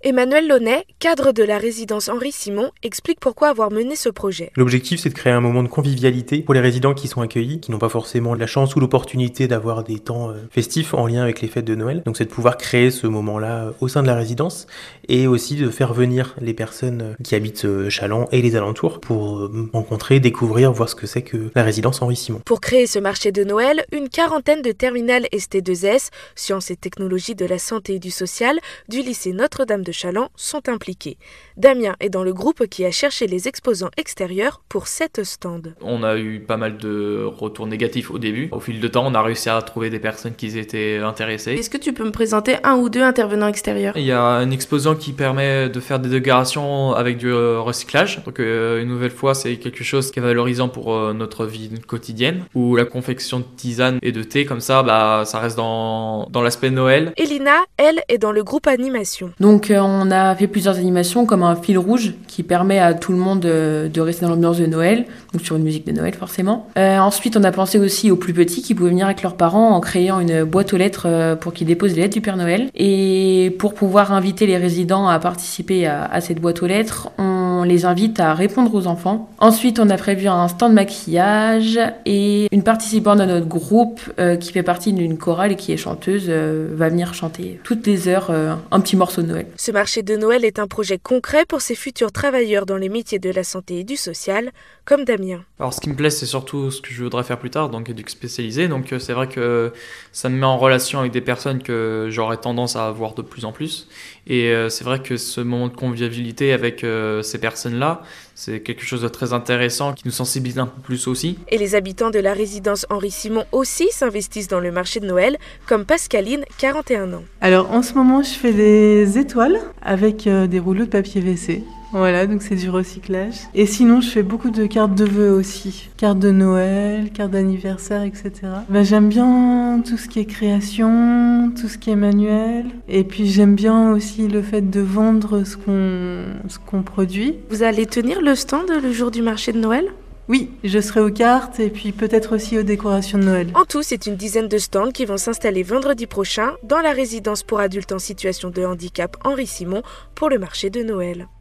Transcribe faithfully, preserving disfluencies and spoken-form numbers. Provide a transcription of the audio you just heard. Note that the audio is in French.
Emmanuel Launay, cadre de la résidence Henri Simon, explique pourquoi avoir mené ce projet. L'objectif, c'est de créer un moment de convivialité pour les résidents qui sont accueillis, qui n'ont pas forcément la chance ou l'opportunité d'avoir des temps festifs en lien avec les fêtes de Noël. Donc c'est de pouvoir créer ce moment-là au sein de la résidence et aussi de faire venir les personnes qui habitent Challans et les alentours pour rencontrer, découvrir, voir ce que c'est que la résidence Henri Simon. Pour créer ce marché de Noël, une quarantaine de terminales S T deux S, Sciences et Technologies de la Santé et du Social, du lycée Notre-Dame de Challans sont impliqués. Damien est dans le groupe qui a cherché les exposants extérieurs pour sept stands. On a eu pas mal de retours négatifs au début. Au fil de temps, on a réussi à trouver des personnes qui étaient intéressées. Est-ce que tu peux me présenter un ou deux intervenants extérieurs ? Il y a un exposant qui permet de faire des décorations avec du recyclage. Donc euh, une nouvelle fois, c'est quelque chose qui est valorisant pour euh, notre vie quotidienne. Ou la confection de tisane et de thé, comme ça, bah, ça reste dans, dans l'aspect Noël. Elina, elle, est dans le groupe animation. Donc euh, on a fait plusieurs animations comme un fil rouge qui permet à tout le monde de, de rester dans l'ambiance de Noël, donc sur une musique de Noël forcément. Euh, ensuite on a pensé aussi aux plus petits qui pouvaient venir avec leurs parents en créant une boîte aux lettres euh, pour qu'ils déposent les lettres du Père Noël. Et pour pouvoir inviter les résidents à participer à, à cette boîte aux lettres, on les invite à répondre aux enfants. Ensuite on a prévu un stand maquillage et une participante de notre groupe euh, qui fait partie d'une chorale et qui est chanteuse euh, va venir chanter toutes les heures euh, un petit morceau de Noël. Ce marché de Noël est un projet concret pour ces futurs travailleurs dans les métiers de la santé et du social, comme Damien. Alors ce qui me plaît, c'est surtout ce que je voudrais faire plus tard, donc éduc spécialisé. Donc c'est vrai que ça me met en relation avec des personnes que j'aurais tendance à voir de plus en plus. Et euh, c'est vrai que ce moment de convivialité avec euh, ces personnes-là, c'est quelque chose de très intéressant qui nous sensibilise un peu plus aussi. Et les habitants de la résidence Henri Simon aussi s'investissent dans le marché de Noël, comme Pascaline, quarante et un ans. Alors en ce moment, je fais des étoiles avec euh, des rouleaux de papier W C. Voilà, donc c'est du recyclage. Et sinon, je fais beaucoup de cartes de vœux aussi. Cartes de Noël, cartes d'anniversaire, et cetera. Bah, j'aime bien tout ce qui est création, tout ce qui est manuel. Et puis j'aime bien aussi le fait de vendre ce qu'on, ce qu'on produit. Vous allez tenir le stand le jour du marché de Noël ? Oui, je serai aux cartes et puis peut-être aussi aux décorations de Noël. En tout, c'est une dizaine de stands qui vont s'installer vendredi prochain dans la résidence pour adultes en situation de handicap Henri Simon pour le marché de Noël.